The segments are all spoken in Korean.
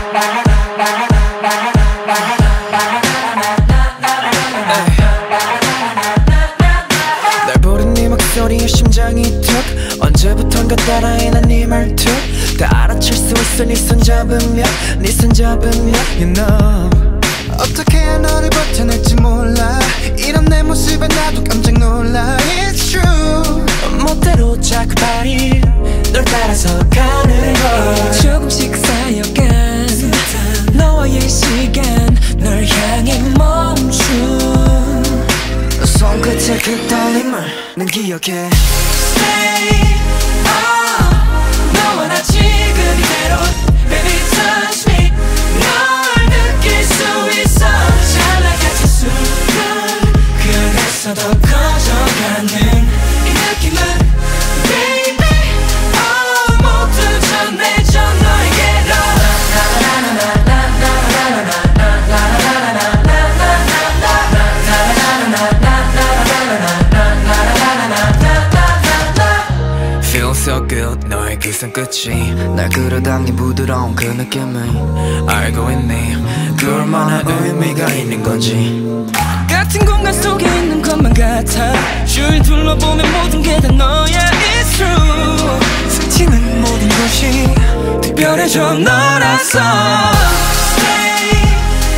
날 부른 네 목소리에 심장이 툭 언제부턴가 따라해 난 네 말투 다 알아챌 수 있어 네 손 잡으면 네 손 잡으면 You know 어떻게 해야 너를 버텨낼지 몰라 이런 내 모습에 나도 깜짝 놀라 It's true 멋대로 자꾸 발이 널 따라서 가는 걸 조금씩 쌓여간 너와의 시간 널 향해 멈춘 손끝의 그 떨림을 난 기억해 Stay 너와 나 지금 이대로 Baby touch me 널 느낄 수 있어 찰나같은 순간 그 안에서 더 커져가는 이 느낌은 Baby 모두 전해져 너에게로 Feel so good 너의 그 손끝이 날 끌어당긴 부드러운 그 느낌을 알고 있니 그 얼마나 의미가 있는 건지 같은 공간 속에 있는 것만 같아 주위 둘러보면 모든 게 다 너야 It's true 스치는 모든 것이 특별해져 너라서 Stay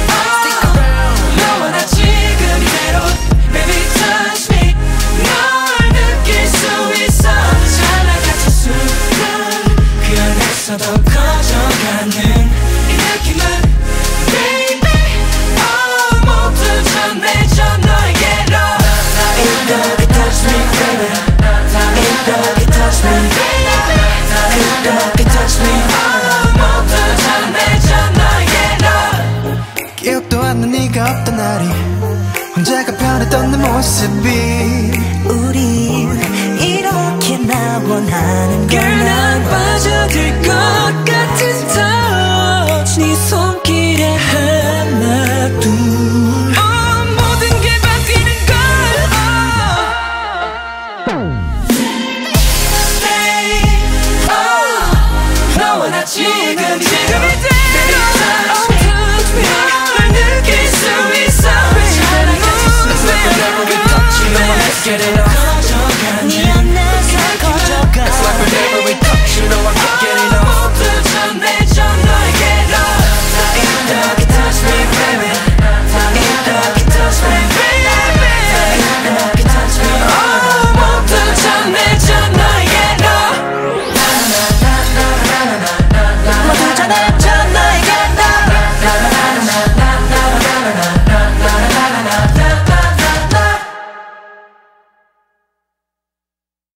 너와 나 지금 이대로 Baby touch me 널 느낄 수 있어 찰나같은 순간 그 안에서 더 커져가는 이 느낌은 Baby 모두 전해져 너에게로 이렇게 touch me baby 이렇게 touch me baby 이렇게 touch me 모두 전해져 너에게로 기억도 안 나 네가 없던 날이 혼자가 편했던 내 모습이